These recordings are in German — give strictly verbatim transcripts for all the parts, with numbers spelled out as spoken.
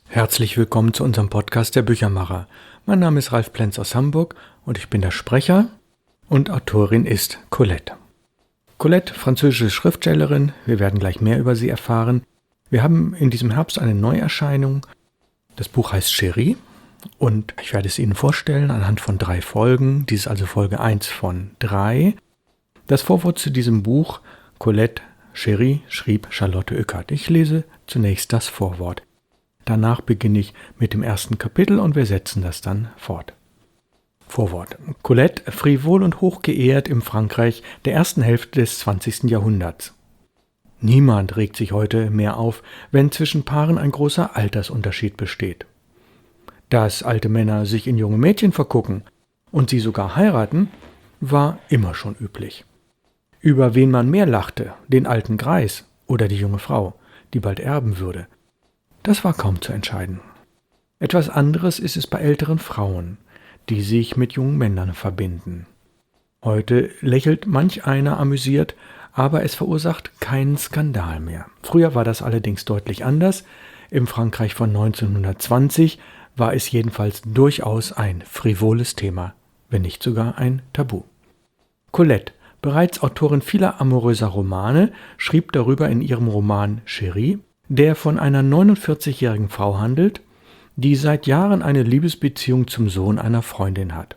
Herzlich willkommen zu unserem Podcast der Büchermacher. Mein Name ist Ralf Plenz aus Hamburg und ich bin der Sprecher und Autorin ist Colette. Colette, französische Schriftstellerin, wir werden gleich mehr über sie erfahren. Wir haben in diesem Herbst eine Neuerscheinung. Das Buch heißt Chérie und ich werde es Ihnen vorstellen anhand von drei Folgen. Dies ist also Folge eins von drei. Das Vorwort zu diesem Buch, Colette, Chérie, schrieb Charlotte Ueckert. Ich lese zunächst das Vorwort. Danach beginne ich mit dem ersten Kapitel und wir setzen das dann fort. Vorwort. Colette, frivol und hochgeehrt im Frankreich der ersten Hälfte des zwanzigsten Jahrhunderts. Niemand regt sich heute mehr auf, wenn zwischen Paaren ein großer Altersunterschied besteht. Dass alte Männer sich in junge Mädchen vergucken und sie sogar heiraten, war immer schon üblich. Über wen man mehr lachte, den alten Greis oder die junge Frau, die bald erben würde, das war kaum zu entscheiden. Etwas anderes ist es bei älteren Frauen, die sich mit jungen Männern verbinden. Heute lächelt manch einer amüsiert, aber es verursacht keinen Skandal mehr. Früher war das allerdings deutlich anders. Im Frankreich von neunzehnhundertzwanzig war es jedenfalls durchaus ein frivoles Thema, wenn nicht sogar ein Tabu. Colette, bereits Autorin vieler amoröser Romane, schrieb darüber in ihrem Roman Chérie, der von einer neunundvierzigjährigen Frau handelt, die seit Jahren eine Liebesbeziehung zum Sohn einer Freundin hat.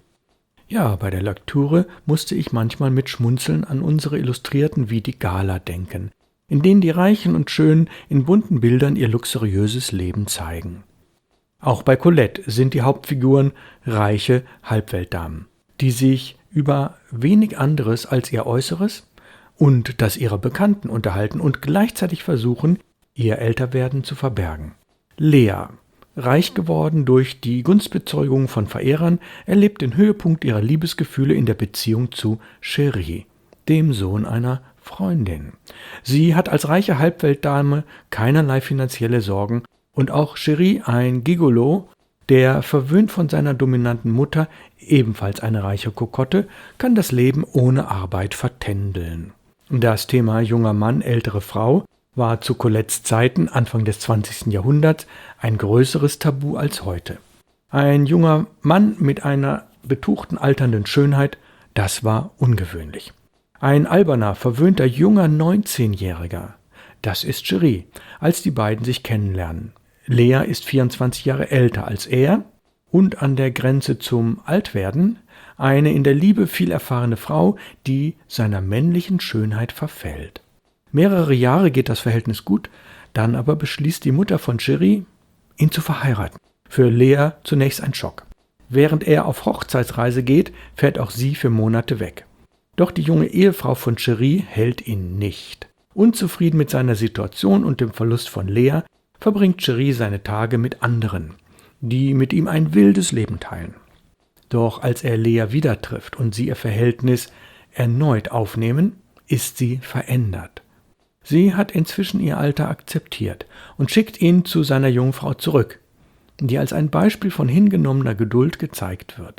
Ja, bei der Lektüre musste ich manchmal mit Schmunzeln an unsere Illustrierten wie die Gala denken, in denen die Reichen und Schönen in bunten Bildern ihr luxuriöses Leben zeigen. Auch bei Colette sind die Hauptfiguren reiche Halbweltdamen, die sich über wenig anderes als ihr Äußeres und das ihrer Bekannten unterhalten und gleichzeitig versuchen, ihr Älterwerden zu verbergen. Lea, reich geworden durch die Gunstbezeugung von Verehrern, erlebt den Höhepunkt ihrer Liebesgefühle in der Beziehung zu Chérie, dem Sohn einer Freundin. Sie hat als reiche Halbweltdame keinerlei finanzielle Sorgen und auch Chérie, ein Gigolo, der verwöhnt von seiner dominanten Mutter, ebenfalls eine reiche Kokotte, kann das Leben ohne Arbeit vertändeln. Das Thema junger Mann, ältere Frau war zu Colettes Zeiten, Anfang des zwanzigsten Jahrhunderts, ein größeres Tabu als heute. Ein junger Mann mit einer betuchten, alternden Schönheit, das war ungewöhnlich. Ein alberner, verwöhnter, junger neunzehnjähriger, das ist Chérie, als die beiden sich kennenlernen. Lea ist vierundzwanzig Jahre älter als er und an der Grenze zum Altwerden, eine in der Liebe viel erfahrene Frau, die seiner männlichen Schönheit verfällt. Mehrere Jahre geht das Verhältnis gut, dann aber beschließt die Mutter von Chérie, ihn zu verheiraten. Für Lea zunächst ein Schock. Während er auf Hochzeitsreise geht, fährt auch sie für Monate weg. Doch die junge Ehefrau von Chérie hält ihn nicht. Unzufrieden mit seiner Situation und dem Verlust von Lea verbringt Chérie seine Tage mit anderen, die mit ihm ein wildes Leben teilen. Doch als er Lea wieder trifft und sie ihr Verhältnis erneut aufnehmen, ist sie verändert. Sie hat inzwischen ihr Alter akzeptiert und schickt ihn zu seiner Jungfrau zurück, die als ein Beispiel von hingenommener Geduld gezeigt wird.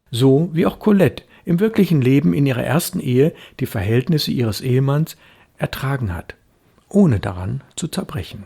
So wie auch Colette im wirklichen Leben in ihrer ersten Ehe die Verhältnisse ihres Ehemanns ertragen hat, ohne daran zu zerbrechen.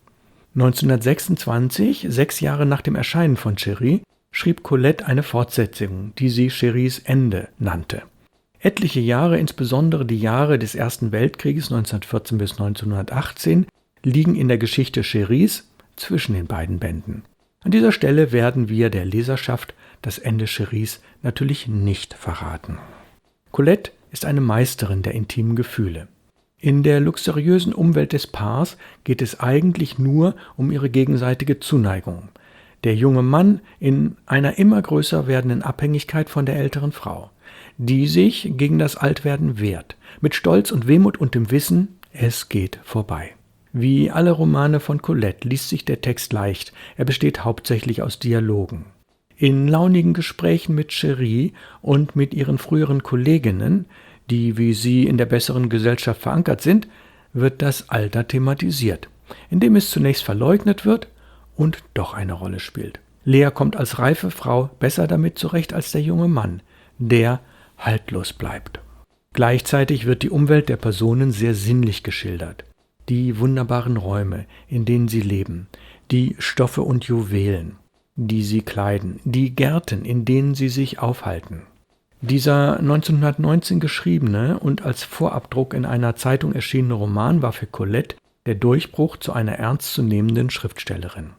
neunzehnhundertsechsundzwanzig, sechs Jahre nach dem Erscheinen von Chérie, schrieb Colette eine Fortsetzung, die sie Chéries Ende nannte. Etliche Jahre, insbesondere die Jahre des Ersten Weltkrieges neunzehnhundertvierzehn bis neunzehnhundertachtzehn, liegen in der Geschichte Chéries zwischen den beiden Bänden. An dieser Stelle werden wir der Leserschaft das Ende Chéries natürlich nicht verraten. Colette ist eine Meisterin der intimen Gefühle. In der luxuriösen Umwelt des Paars geht es eigentlich nur um ihre gegenseitige Zuneigung. Der junge Mann in einer immer größer werdenden Abhängigkeit von der älteren Frau, die sich gegen das Altwerden wehrt, mit Stolz und Wehmut und dem Wissen, es geht vorbei. Wie alle Romane von Colette liest sich der Text leicht, er besteht hauptsächlich aus Dialogen. In launigen Gesprächen mit Chérie und mit ihren früheren Kolleginnen, die wie sie in der besseren Gesellschaft verankert sind, wird das Alter thematisiert, indem es zunächst verleugnet wird und doch eine Rolle spielt. Lea kommt als reife Frau besser damit zurecht als der junge Mann, der haltlos bleibt. Gleichzeitig wird die Umwelt der Personen sehr sinnlich geschildert. Die wunderbaren Räume, in denen sie leben, die Stoffe und Juwelen, die sie kleiden, die Gärten, in denen sie sich aufhalten. Dieser neunzehnhundertneunzehn geschriebene und als Vorabdruck in einer Zeitung erschienene Roman war für Colette der Durchbruch zu einer ernstzunehmenden Schriftstellerin.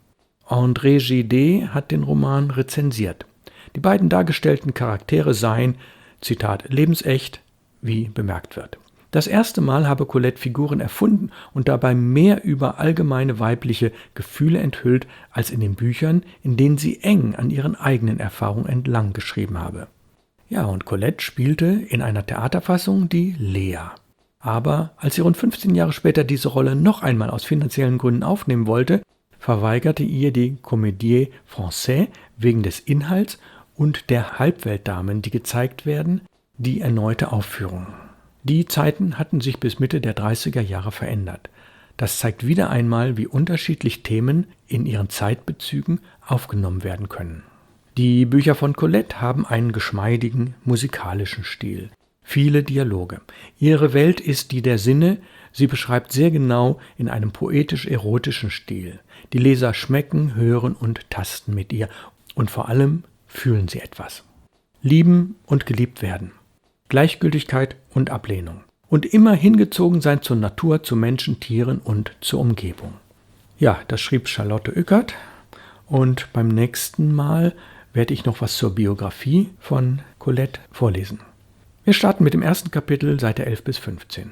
André Gide hat den Roman rezensiert. Die beiden dargestellten Charaktere seien, Zitat, lebensecht, wie bemerkt wird. Das erste Mal habe Colette Figuren erfunden und dabei mehr über allgemeine weibliche Gefühle enthüllt, als in den Büchern, in denen sie eng an ihren eigenen Erfahrungen entlang geschrieben habe. Ja, und Colette spielte in einer Theaterfassung die Lea. Aber als sie rund fünfzehn Jahre später diese Rolle noch einmal aus finanziellen Gründen aufnehmen wollte, verweigerte ihr die Comédie Française wegen des Inhalts und der Halbweltdamen, die gezeigt werden, die erneute Aufführung. Die Zeiten hatten sich bis Mitte der dreißiger Jahre verändert. Das zeigt wieder einmal, wie unterschiedlich Themen in ihren Zeitbezügen aufgenommen werden können. Die Bücher von Colette haben einen geschmeidigen musikalischen Stil, viele Dialoge. Ihre Welt ist die der Sinne, sie beschreibt sehr genau in einem poetisch-erotischen Stil. Die Leser schmecken, hören und tasten mit ihr und vor allem fühlen sie etwas. Lieben und geliebt werden, Gleichgültigkeit und Ablehnung und immer hingezogen sein zur Natur, zu Menschen, Tieren und zur Umgebung. Ja, das schrieb Charlotte Ueckert und beim nächsten Mal werde ich noch was zur Biografie von Colette vorlesen. Wir starten mit dem ersten Kapitel, Seite elf bis fünfzehn.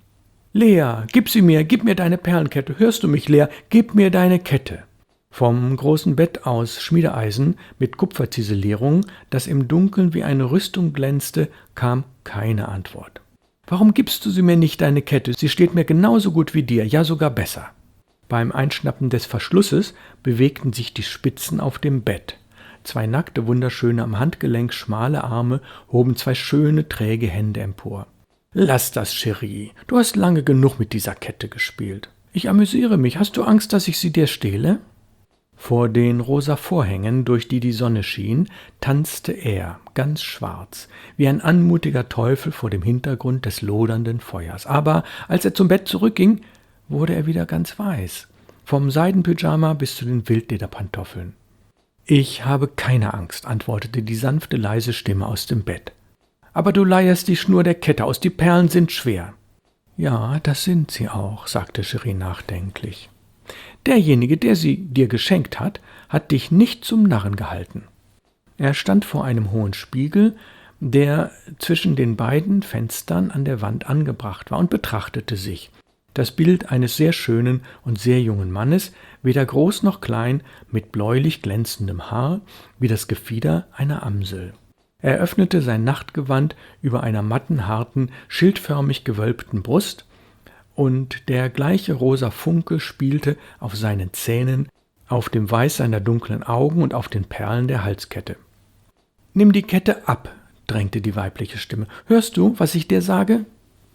Lea, gib sie mir, gib mir deine Perlenkette. Hörst du mich, Lea? Gib mir deine Kette. Vom großen Bett aus Schmiedeeisen mit Kupferziselierung, das im Dunkeln wie eine Rüstung glänzte, kam keine Antwort. Warum gibst du sie mir nicht, deine Kette? Sie steht mir genauso gut wie dir, ja sogar besser. Beim Einschnappen des Verschlusses bewegten sich die Spitzen auf dem Bett. Zwei nackte, wunderschöne, am Handgelenk schmale Arme hoben zwei schöne, träge Hände empor. »Lass das, Cherie. Du hast lange genug mit dieser Kette gespielt. Ich amüsiere mich. Hast du Angst, dass ich sie dir stehle?« Vor den rosa Vorhängen, durch die die Sonne schien, tanzte er, ganz schwarz, wie ein anmutiger Teufel vor dem Hintergrund des lodernden Feuers. Aber als er zum Bett zurückging, wurde er wieder ganz weiß, vom Seidenpyjama bis zu den Wildlederpantoffeln. »Ich habe keine Angst«, antwortete die sanfte, leise Stimme aus dem Bett. »Aber du leierst die Schnur der Kette aus, die Perlen sind schwer.« »Ja, das sind sie auch«, sagte Cherie nachdenklich. »Derjenige, der sie dir geschenkt hat, hat dich nicht zum Narren gehalten.« Er stand vor einem hohen Spiegel, der zwischen den beiden Fenstern an der Wand angebracht war, und betrachtete sich. Das Bild eines sehr schönen und sehr jungen Mannes, weder groß noch klein, mit bläulich glänzendem Haar, wie das Gefieder einer Amsel. Er öffnete sein Nachtgewand über einer matten, harten, schildförmig gewölbten Brust, und der gleiche rosa Funke spielte auf seinen Zähnen, auf dem Weiß seiner dunklen Augen und auf den Perlen der Halskette. »Nimm die Kette ab«, drängte die weibliche Stimme. »Hörst du, was ich dir sage?«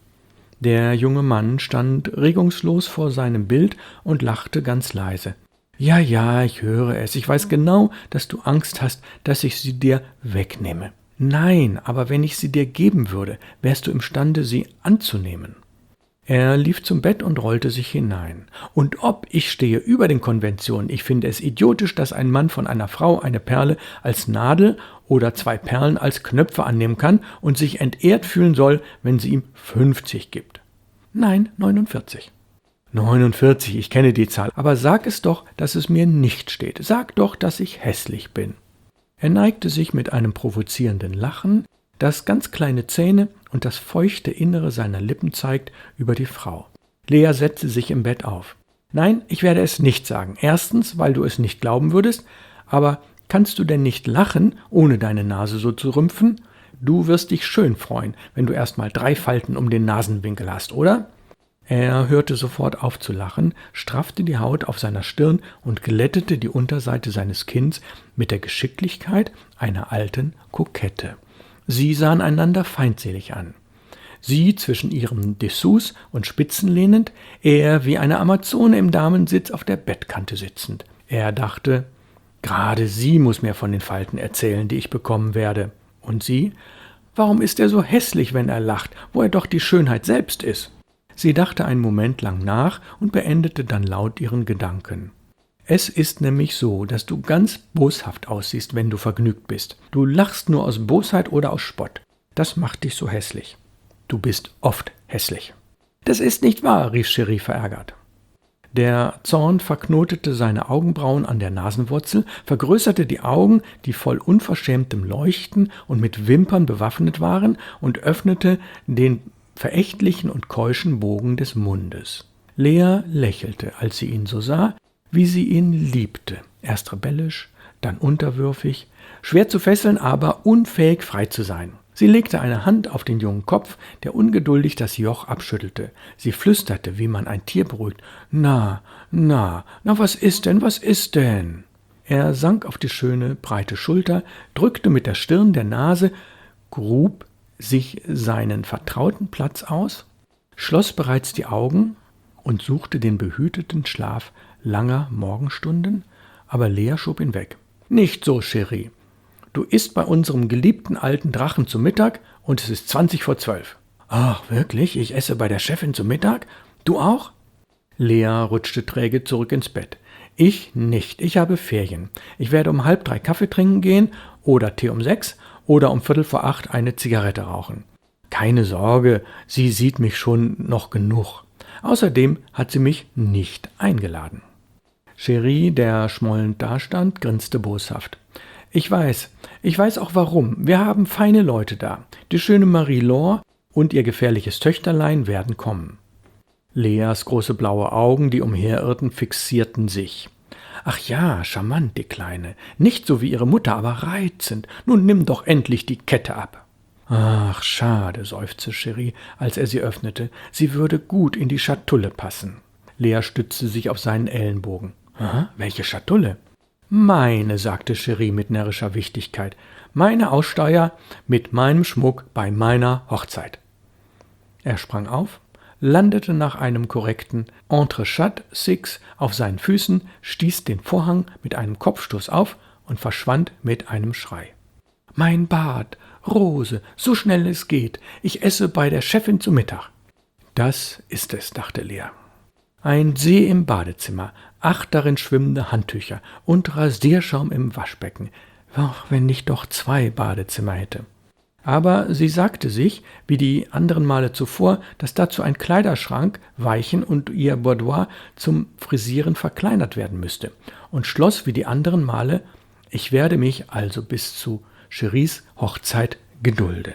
Der junge Mann stand regungslos vor seinem Bild und lachte ganz leise. »Ja, ja, ich höre es. Ich weiß genau, dass du Angst hast, dass ich sie dir wegnehme. Nein, aber wenn ich sie dir geben würde, wärst du imstande, sie anzunehmen.« Er lief zum Bett und rollte sich hinein. »Und ob, ich stehe über den Konventionen. Ich finde es idiotisch, dass ein Mann von einer Frau eine Perle als Nadel oder zwei Perlen als Knöpfe annehmen kann und sich entehrt fühlen soll, wenn sie ihm fünfzig gibt. Nein, neunundvierzig. neunundvierzig, ich kenne die Zahl, aber sag es doch, dass es mir nicht steht. Sag doch, dass ich hässlich bin.« Er neigte sich mit einem provozierenden Lachen, das ganz kleine Zähne und das feuchte Innere seiner Lippen zeigt, über die Frau. Lea setzte sich im Bett auf. »Nein, ich werde es nicht sagen. Erstens, weil du es nicht glauben würdest, aber kannst du denn nicht lachen, ohne deine Nase so zu rümpfen? Du wirst dich schön freuen, wenn du erst mal drei Falten um den Nasenwinkel hast, oder?« Er hörte sofort auf zu lachen, straffte die Haut auf seiner Stirn und glättete die Unterseite seines Kinns mit der Geschicklichkeit einer alten Kokette. Sie sahen einander feindselig an. Sie zwischen ihren Dessous und Spitzen lehnend, er wie eine Amazone im Damensitz auf der Bettkante sitzend. Er dachte, gerade sie muss mir von den Falten erzählen, die ich bekommen werde. Und sie? Warum ist er so hässlich, wenn er lacht, wo er doch die Schönheit selbst ist? Sie dachte einen Moment lang nach und beendete dann laut ihren Gedanken. Es ist nämlich so, dass du ganz boshaft aussiehst, wenn du vergnügt bist. Du lachst nur aus Bosheit oder aus Spott. Das macht dich so hässlich. Du bist oft hässlich. Das ist nicht wahr, rief Cherie verärgert. Der Zorn verknotete seine Augenbrauen an der Nasenwurzel, vergrößerte die Augen, die voll unverschämtem Leuchten und mit Wimpern bewaffnet waren, und öffnete den verächtlichen und keuschen Bogen des Mundes. Lea lächelte, als sie ihn so sah, wie sie ihn liebte, erst rebellisch, dann unterwürfig, schwer zu fesseln, aber unfähig frei zu sein. Sie legte eine Hand auf den jungen Kopf, der ungeduldig das Joch abschüttelte. Sie flüsterte, wie man ein Tier beruhigt. »Na, na, na, was ist denn, was ist denn?« Er sank auf die schöne, breite Schulter, drückte mit der Stirn der Nase, grub sich seinen vertrauten Platz aus, schloss bereits die Augen und suchte den behüteten Schlaf langer Morgenstunden, aber Lea schob ihn weg. »Nicht so, Cherie. Du isst bei unserem geliebten alten Drachen zu Mittag und es ist zwanzig vor zwölf. »Ach, wirklich? Ich esse bei der Chefin zu Mittag? Du auch?« Lea rutschte träge zurück ins Bett. »Ich nicht. Ich habe Ferien. Ich werde um halb drei Kaffee trinken gehen oder Tee um sechs oder um viertel vor acht eine Zigarette rauchen. Keine Sorge, sie sieht mich schon noch genug. Außerdem hat sie mich nicht eingeladen.« Cherie, der schmollend dastand, grinste boshaft. »Ich weiß, ich weiß auch warum. Wir haben feine Leute da. Die schöne Marie-Laure und ihr gefährliches Töchterlein werden kommen.« Leas große blaue Augen, die umherirrten, fixierten sich. »Ach ja, charmant, die Kleine. Nicht so wie ihre Mutter, aber reizend. Nun nimm doch endlich die Kette ab.« »Ach, schade«, seufzte Cherie, als er sie öffnete. »Sie würde gut in die Schatulle passen.« Lea stützte sich auf seinen Ellenbogen. »Aha, welche Schatulle?« »Meine«, sagte Cherie mit närrischer Wichtigkeit. »Meine Aussteuer mit meinem Schmuck bei meiner Hochzeit.« Er sprang auf, landete nach einem korrekten Entrechat Six auf seinen Füßen, stieß den Vorhang mit einem Kopfstoß auf und verschwand mit einem Schrei. »Mein Bad, Rose, so schnell es geht. Ich esse bei der Chefin zu Mittag.« »Das ist es«, dachte Lea. Ein See im Badezimmer, acht darin schwimmende Handtücher und Rasierschaum im Waschbecken. Ach, wenn ich doch zwei Badezimmer hätte. Aber sie sagte sich, wie die anderen Male zuvor, dass dazu ein Kleiderschrank weichen und ihr Boudoir zum Frisieren verkleinert werden müsste, und schloss wie die anderen Male, ich werde mich also bis zu Cheries Hochzeit gedulden.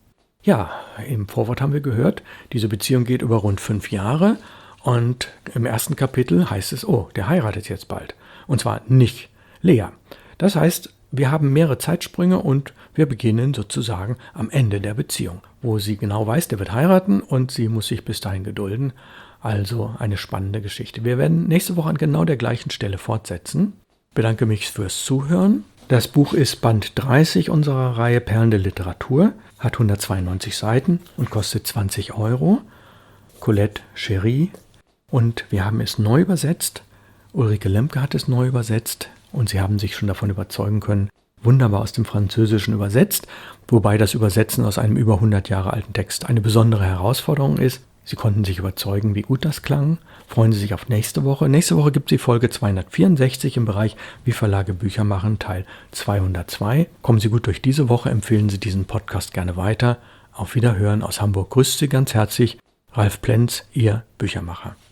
Ja, im Vorwort haben wir gehört, diese Beziehung geht über rund fünf Jahre. Und im ersten Kapitel heißt es, oh, der heiratet jetzt bald. Und zwar nicht Lea. Das heißt, wir haben mehrere Zeitsprünge und wir beginnen sozusagen am Ende der Beziehung, wo sie genau weiß, der wird heiraten und sie muss sich bis dahin gedulden. Also eine spannende Geschichte. Wir werden nächste Woche an genau der gleichen Stelle fortsetzen. Ich bedanke mich fürs Zuhören. Das Buch ist Band dreißig unserer Reihe Perlen der Literatur, hat hundertzweiundneunzig Seiten und kostet zwanzig Euro. Colette Cherie. Und wir haben es neu übersetzt. Ulrike Lemke hat es neu übersetzt und Sie haben sich schon davon überzeugen können, wunderbar aus dem Französischen übersetzt, wobei das Übersetzen aus einem über hundert Jahre alten Text eine besondere Herausforderung ist. Sie konnten sich überzeugen, wie gut das klang. Freuen Sie sich auf nächste Woche. Nächste Woche gibt es die Folge zweihundertvierundsechzig im Bereich Wie Verlage Bücher machen, Teil zweihundertzwei. Kommen Sie gut durch diese Woche, empfehlen Sie diesen Podcast gerne weiter. Auf Wiederhören aus Hamburg grüßt Sie ganz herzlich Ralf Plenz, Ihr Büchermacher.